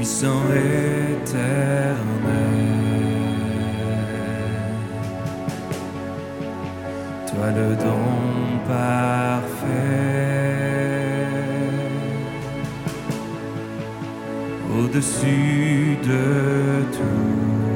puissant éternel. Toi le don parfait, au-dessus de tout.